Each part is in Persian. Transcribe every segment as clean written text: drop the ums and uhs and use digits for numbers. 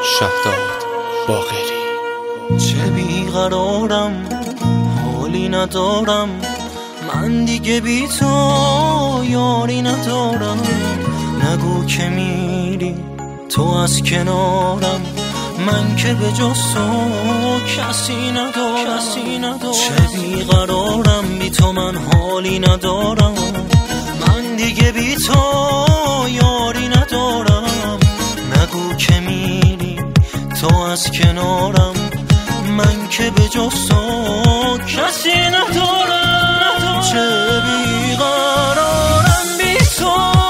شهداد باقری. چه بیقرارم، حالی ندارم، من دیگه بی تو یاری ندارم. نگو که میری تو از کنارم، من که به جز تو کسی ندارم. چه بیقرارم، بی تو من حالی ندارم، من دیگه بی تو یاری ندارم. نگو که میری تو از کنارم، من که به جز تو کسی ندارم. چه بیقرارم بی تو،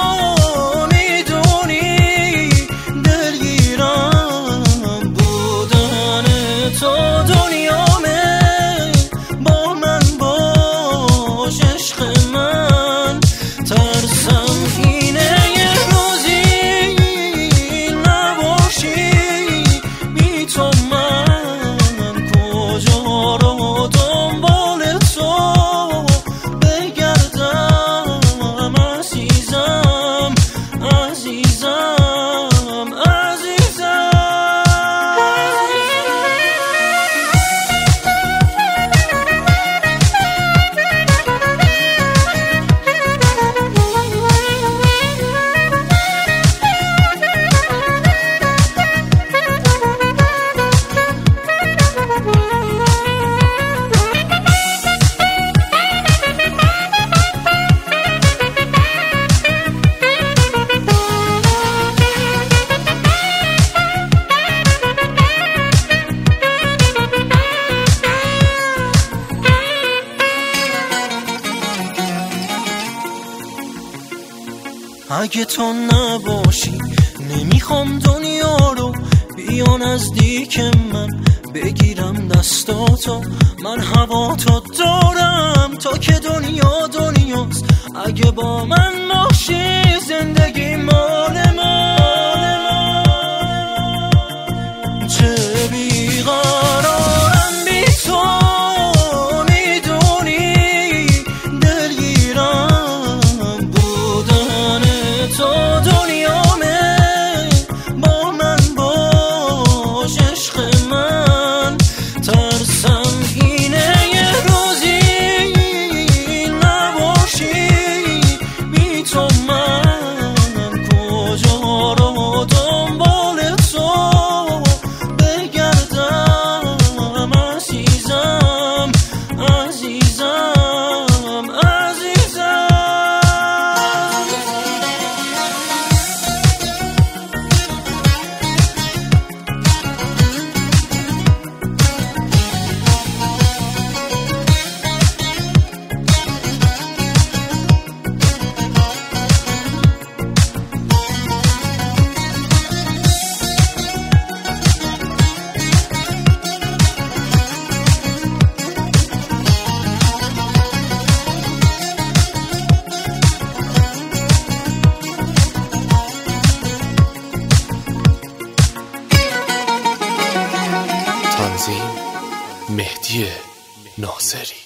میدونی دلگیرم بودن تو دنیامه. با من باش عشق من، ترسم اینه یه روزی نباشی بی تو. من کجا رو دنبال تو بگردم عزیزم، عزیزم، عزیزم. اگه تو نباشی نمیخوام دنیا رو بیا نزدیک من، بگیرم دستاتو، من هوا تو دارم تا که دنیا دنیاست. اگه با من باشی زندگی مال من. چه بیقرارم بی تو، میدونی دلگیرم بودن تو دنیامه. با من باش عشق من، ترسم اینه یه روزی نباشی بی تو. من کجا رو دنبال تو بگردم عزیزم، عزیزم، عزیزم. تنظیم مهدی ناصری.